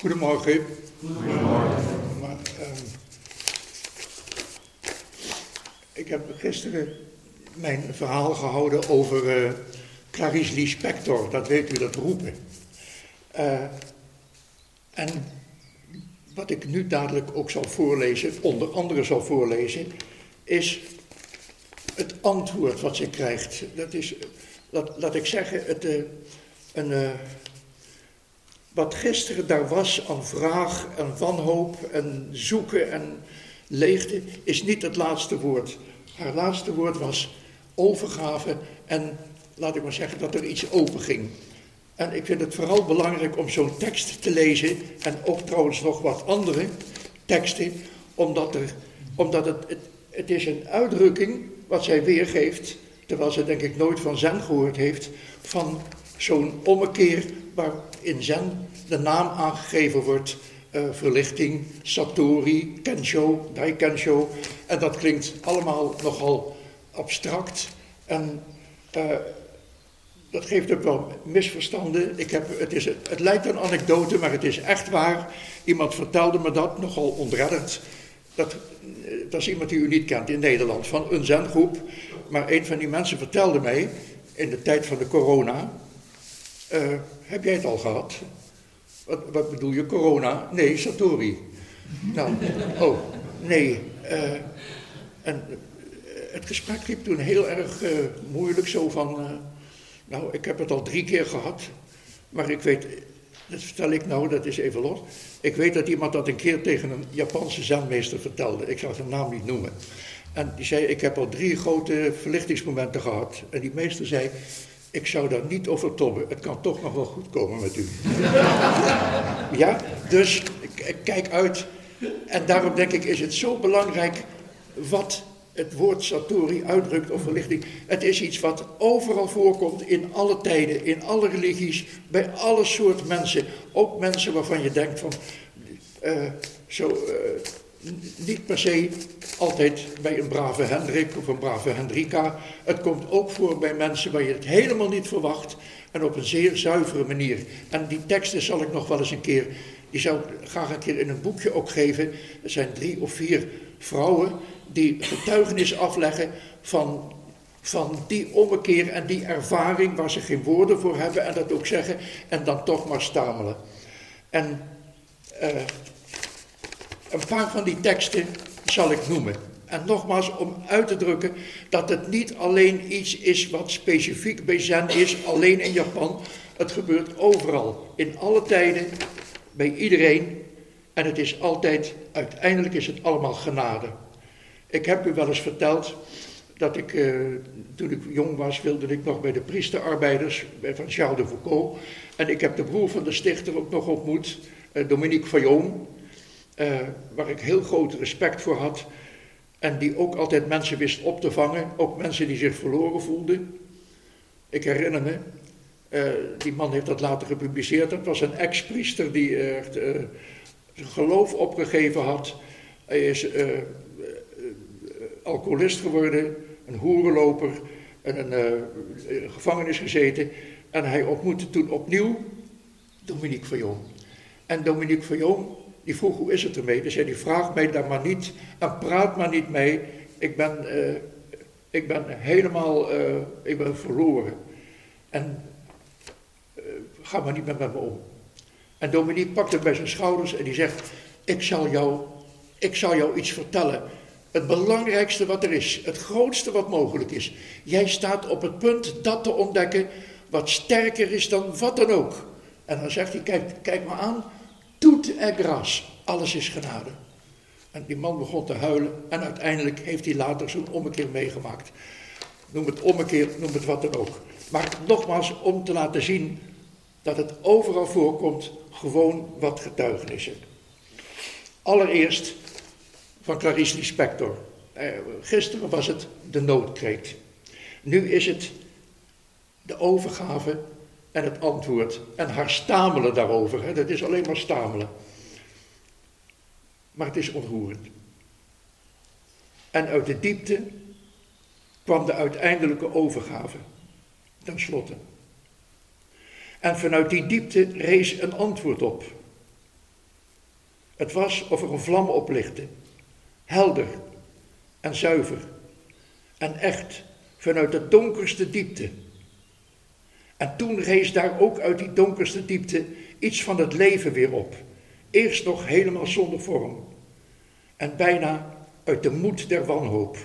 Goedemorgen. Goedemorgen. Maar, ik heb gisteren mijn verhaal gehouden over Clarice Lispector, dat weet u, dat roepen. En wat ik nu dadelijk ook zal voorlezen, onder andere zal voorlezen, is het antwoord wat ze krijgt. Dat is, laat ik zeggen, wat gisteren daar was aan vraag en wanhoop en zoeken en leegte, is niet het laatste woord. Haar laatste woord was overgave en laat ik maar zeggen dat er iets open ging. En ik vind het vooral belangrijk om zo'n tekst te lezen, en ook trouwens nog wat andere teksten, omdat het is een uitdrukking wat zij weergeeft, terwijl ze denk ik nooit van Zen gehoord heeft, van zo'n ommekeer waar in Zen de naam aangegeven wordt, verlichting, Satori, Kensho, Daikensho, en dat klinkt allemaal nogal abstract en dat geeft ook wel misverstanden. Het lijkt een anekdote, maar het is echt waar. Iemand vertelde me dat, nogal ontredderd. Dat is iemand die u niet kent in Nederland, van een zengroep. Maar een van die mensen vertelde mij, in de tijd van de corona, heb jij het al gehad? Wat bedoel je, corona? Nee, Satori. Nou, oh, nee. En het gesprek liep toen heel erg moeilijk, zo van, nou, ik heb het al 3 keer gehad, maar ik weet, dat vertel ik nou, dat is even los. Ik weet dat iemand dat een keer tegen een Japanse zenmeester vertelde, ik zal zijn naam niet noemen. En die zei, ik heb al 3 grote verlichtingsmomenten gehad. En die meester zei, ik zou daar niet over tobben, het kan toch nog wel goed komen met u. Ja, dus kijk uit. En daarom denk ik, is het zo belangrijk wat het woord Satori uitdrukt of verlichting. Het is iets wat overal voorkomt, in alle tijden, in alle religies, bij alle soort mensen. Ook mensen waarvan je denkt van, niet per se altijd bij een brave Hendrik of een brave Hendrika. Het komt ook voor bij mensen waar je het helemaal niet verwacht en op een zeer zuivere manier. En die teksten zal ik nog wel eens een keer, die zou ik graag een keer in een boekje ook geven. Er zijn 3 of 4 vrouwen die getuigenis afleggen van die ommekeer en die ervaring waar ze geen woorden voor hebben en dat ook zeggen en dan toch maar stamelen. En een paar van die teksten zal ik noemen. En nogmaals om uit te drukken dat het niet alleen iets is wat specifiek bij Zen is, alleen in Japan. Het gebeurt overal, in alle tijden, bij iedereen. En het is altijd, uiteindelijk is het allemaal genade. Ik heb u wel eens verteld dat ik, toen ik jong was, wilde ik nog bij de priesterarbeiders van Charles de Foucault. En ik heb de broer van de stichter ook nog ontmoet, Dominique Fayon, waar ik heel groot respect voor had. En die ook altijd mensen wist op te vangen, ook mensen die zich verloren voelden. Ik herinner me, die man heeft dat later gepubliceerd, dat was een ex-priester die zijn geloof opgegeven had. Hij is alcoholist geworden, een hoerenloper, en een gevangenis gezeten. En hij ontmoette toen opnieuw Dominique Fayon. En Dominique Fayon, die vroeg, hoe is het ermee? Dus hij vraagt mij daar maar niet en praat maar niet mee. Ik ben helemaal, ik ben verloren. En ga maar niet met me om. En Dominique pakt hem bij zijn schouders en die zegt, ik zal jou iets vertellen. Het belangrijkste wat er is, het grootste wat mogelijk is. Jij staat op het punt dat te ontdekken wat sterker is dan wat dan ook. En dan zegt hij, kijk maar aan, tout est grâce, alles is genade. En die man begon te huilen en uiteindelijk heeft hij later zo'n ommekeer meegemaakt. Noem het ommekeer, noem het wat dan ook. Maar nogmaals, om te laten zien dat het overal voorkomt, gewoon wat getuigenissen. Allereerst van Clarice Lispector. Gisteren was het de noodkreet. Nu is het de overgave en het antwoord. En haar stamelen daarover. Hè. Dat is alleen maar stamelen. Maar het is ontroerend. En uit de diepte kwam de uiteindelijke overgave. Ten slotte. En vanuit die diepte rees een antwoord op. Het was of er een vlam oplichtte. Helder en zuiver. En echt, vanuit de donkerste diepte. En toen rees daar ook uit die donkerste diepte iets van het leven weer op. Eerst nog helemaal zonder vorm. En bijna uit de moed der wanhoop.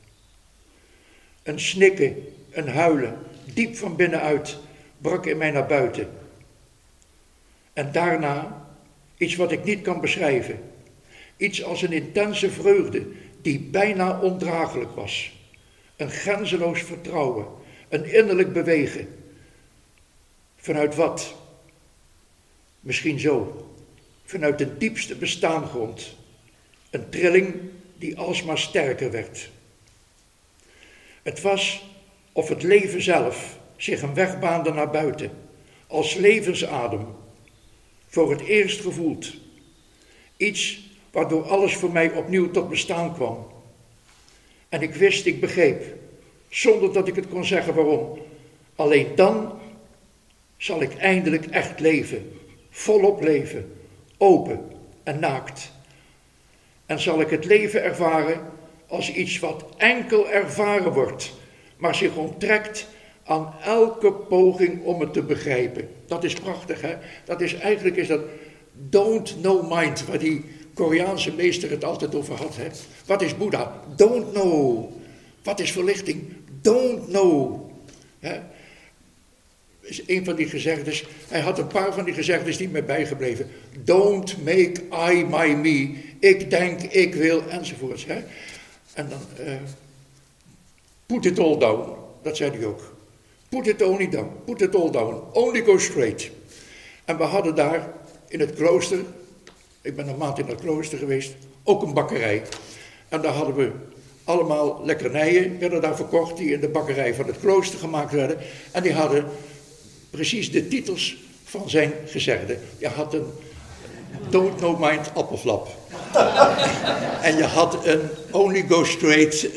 Een snikken, een huilen, diep van binnenuit, brak in mij naar buiten. En daarna iets wat ik niet kan beschrijven. Iets als een intense vreugde die bijna ondraaglijk was. Een grenzeloos vertrouwen, een innerlijk bewegen. Vanuit wat? Misschien zo. Vanuit de diepste bestaangrond. Een trilling die alsmaar sterker werd. Het was of het leven zelf zich een weg baande naar buiten. Als levensadem. Voor het eerst gevoeld. Iets waardoor alles voor mij opnieuw tot bestaan kwam. En ik wist, ik begreep, zonder dat ik het kon zeggen waarom. Alleen dan zal ik eindelijk echt leven, volop leven, open en naakt. En zal ik het leven ervaren als iets wat enkel ervaren wordt, maar zich onttrekt aan elke poging om het te begrijpen. Dat is prachtig, hè? Eigenlijk is dat don't know mind, waar die Koreaanse meester het altijd over had. Hè? Wat is Boeddha? Don't know. Wat is verlichting? Don't know. Hè? Is een van die gezegdes. Hij had een paar van die gezegdes die mij bijgebleven. Don't make I my me. Ik denk, ik wil, enzovoorts. Hè? En dan put it all down. Dat zei hij ook. Put it only down. Put it all down. Only go straight. En we hadden daar in het klooster, ik ben een maand in het klooster geweest, ook een bakkerij. En daar hadden we allemaal lekkernijen, werden daar verkocht, die in de bakkerij van het klooster gemaakt werden. En die hadden precies de titels van zijn gezegde. Je had een Don't Know Mind appelflap. En je had een Only Go Straight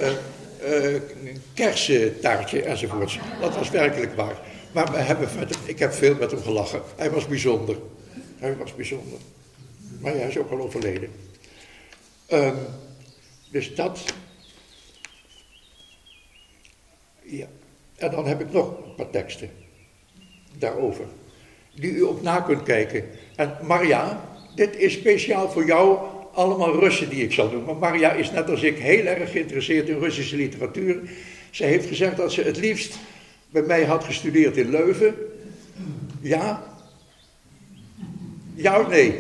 kersentaartje enzovoorts. Dat was werkelijk waar. Maar ik heb veel met hem gelachen. Hij was bijzonder. Maar hij is ook al overleden. Dus dat. Ja. En dan heb ik nog een paar teksten daarover. Die u ook na kunt kijken. En Maria, dit is speciaal voor jou, allemaal Russen die ik zal doen. Maar Maria is net als ik heel erg geïnteresseerd in Russische literatuur. Ze heeft gezegd dat ze het liefst bij mij had gestudeerd in Leuven. Ja? Ja of nee?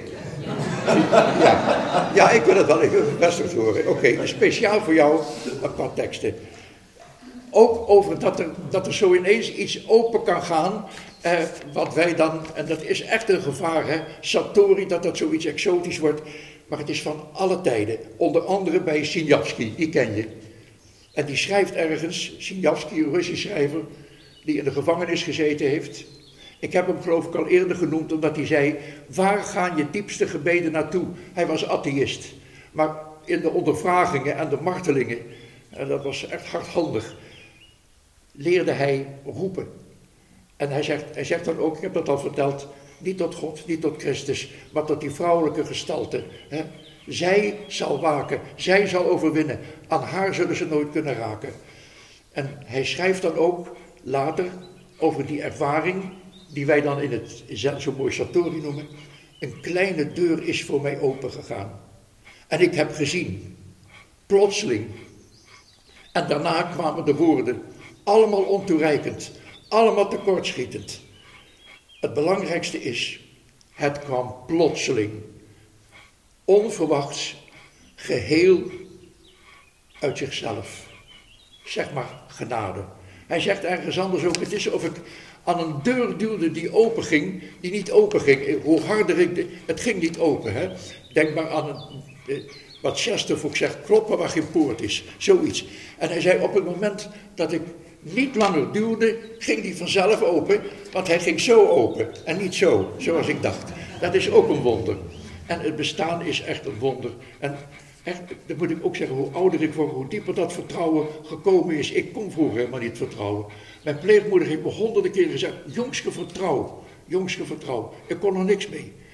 Ja, ik wil het wel even bevestigd horen. Oké, speciaal voor jou een paar teksten. Ook over dat er zo ineens iets open kan gaan, wat wij dan, en dat is echt een gevaar, hè, Satori, dat zoiets exotisch wordt, maar het is van alle tijden. Onder andere bij Sinyavsky, die ken je. En die schrijft ergens, Sinyavsky, een Russisch schrijver, die in de gevangenis gezeten heeft. Ik heb hem geloof ik al eerder genoemd, omdat hij zei, waar gaan je diepste gebeden naartoe? Hij was atheïst. Maar in de ondervragingen en de martelingen, en dat was echt hardhandig, leerde hij roepen. En hij zegt dan ook, ik heb dat al verteld, niet tot God, niet tot Christus, maar tot die vrouwelijke gestalte. Hè. Zij zal waken, zij zal overwinnen, aan haar zullen ze nooit kunnen raken. En hij schrijft dan ook later over die ervaring, die wij dan in het Zen zo mooi Satori noemen. Een kleine deur is voor mij opengegaan. En ik heb gezien, plotseling. En daarna kwamen de woorden, allemaal ontoereikend, allemaal tekortschietend. Het belangrijkste is, het kwam plotseling, onverwachts, geheel uit zichzelf. Zeg maar genade. Hij zegt ergens anders ook, het is of ik aan een deur duwde die open ging, die niet open ging. Hoe harder het ging niet open. Hè? Denk maar aan wat Chesterfook zegt, kloppen waar geen poort is. Zoiets. En hij zei, op het moment dat ik niet langer duwde, ging die vanzelf open, want hij ging zo open en niet zo, zoals ik dacht. Dat is ook een wonder. En het bestaan is echt een wonder. En echt, dat moet ik ook zeggen, hoe ouder ik word, hoe dieper dat vertrouwen gekomen is. Ik kon vroeger helemaal niet vertrouwen. Mijn pleegmoeder heeft me honderden keren gezegd, jongske vertrouw. Ik kon er niks mee.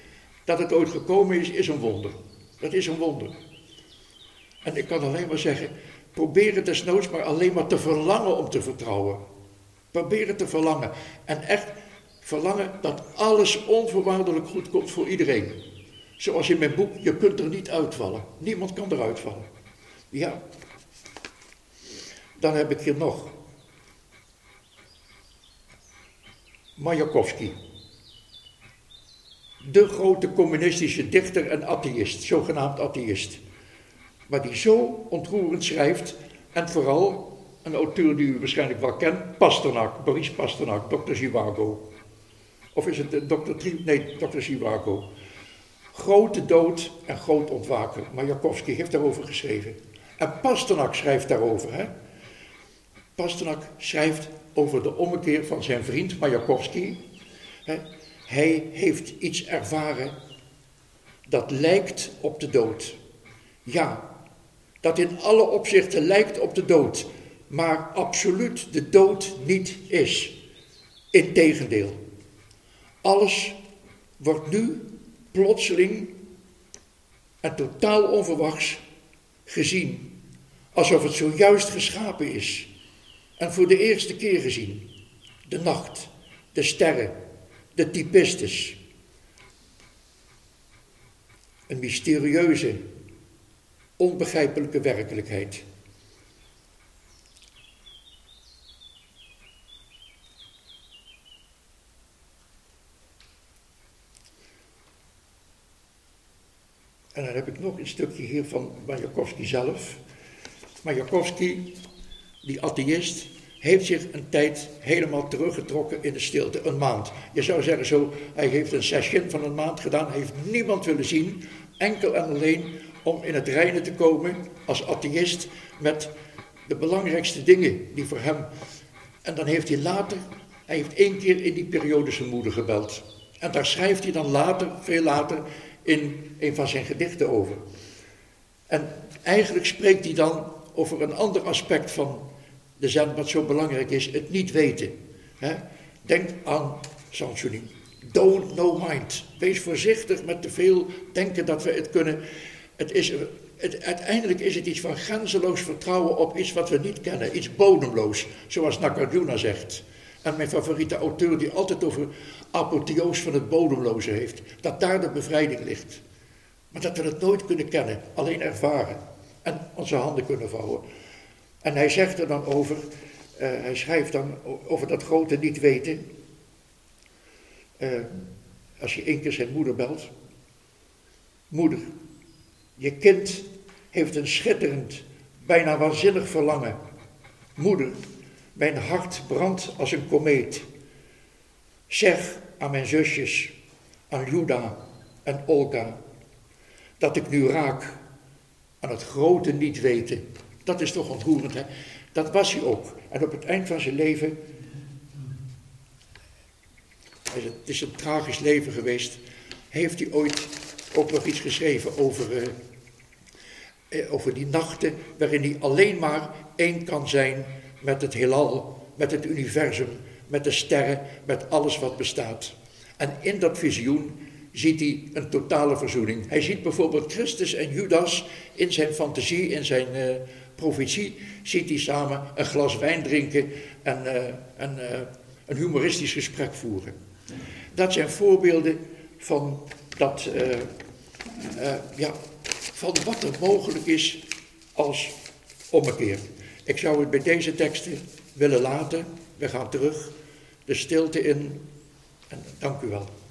Dat het ooit gekomen is een wonder. Dat is een wonder. En ik kan alleen maar zeggen, probeer het desnoods maar alleen maar te verlangen om te vertrouwen. Probeer het te verlangen. En echt verlangen dat alles onvoorwaardelijk goed komt voor iedereen. Zoals in mijn boek, je kunt er niet uitvallen. Niemand kan eruit vallen. Ja. Dan heb ik hier nog Majakovskij. De grote communistische dichter en atheïst, zogenaamd atheïst. Maar die zo ontroerend schrijft, en vooral een auteur die u waarschijnlijk wel kent, Pasternak, Boris Pasternak, Dr. Zhivago. Of is het Dr. Zhivago. Grote dood en groot ontwaken. Majakovskij heeft daarover geschreven. En Pasternak schrijft daarover. Hè? Pasternak schrijft over de ommekeer van zijn vriend Majakovskij. Hij heeft iets ervaren dat lijkt op de dood. Ja, dat in alle opzichten lijkt op de dood, maar absoluut de dood niet is. Integendeel. Alles wordt nu plotseling en totaal onverwachts gezien, alsof het zojuist geschapen is. En voor de eerste keer gezien. De nacht, de sterren, de typistes. Een mysterieuze, onbegrijpelijke werkelijkheid. En dan heb ik nog een stukje hier van Majakovskij zelf. Majakovskij, die atheïst, heeft zich een tijd helemaal teruggetrokken in de stilte, een maand. Je zou zeggen zo, hij heeft een session van een maand gedaan, hij heeft niemand willen zien, enkel en alleen om in het reine te komen als atheïst met de belangrijkste dingen die voor hem... En dan heeft hij heeft 1 keer in die periode zijn moeder gebeld. En daar schrijft hij dan later, veel later, in een van zijn gedichten over. En eigenlijk spreekt hij dan over een ander aspect van de zen, wat zo belangrijk is, het niet weten. Denk aan Sansoni. Don't know mind. Wees voorzichtig met te veel denken dat we het kunnen. Uiteindelijk is het iets van grenzeloos vertrouwen op iets wat we niet kennen. Iets bodemloos, zoals Nagarjuna zegt. En mijn favoriete auteur die altijd over apotheose van het bodemloze heeft. Dat daar de bevrijding ligt. Maar dat we het nooit kunnen kennen, alleen ervaren. En onze handen kunnen vouwen. En hij zegt er dan over, hij schrijft dan over dat grote niet weten. Als je 1 keer zijn moeder belt. Moeder, je kind heeft een schitterend, bijna waanzinnig verlangen. Moeder, mijn hart brandt als een komeet. Zeg aan mijn zusjes, aan Juda en Olga, dat ik nu raak aan het grote niet weten. Dat is toch ontroerend, hè? Dat was hij ook. En op het eind van zijn leven, het is een tragisch leven geweest, heeft hij ooit ook nog iets geschreven over die nachten waarin hij alleen maar één kan zijn met het heelal, met het universum, met de sterren, met alles wat bestaat. En in dat visioen ziet hij een totale verzoening. Hij ziet bijvoorbeeld Christus en Judas in zijn fantasie, in zijn profetie, ziet hij samen een glas wijn drinken en een humoristisch gesprek voeren. Dat zijn voorbeelden van dat, van wat er mogelijk is als ommekeer. Ik zou het bij deze teksten willen laten. We gaan terug de stilte in. En dank u wel.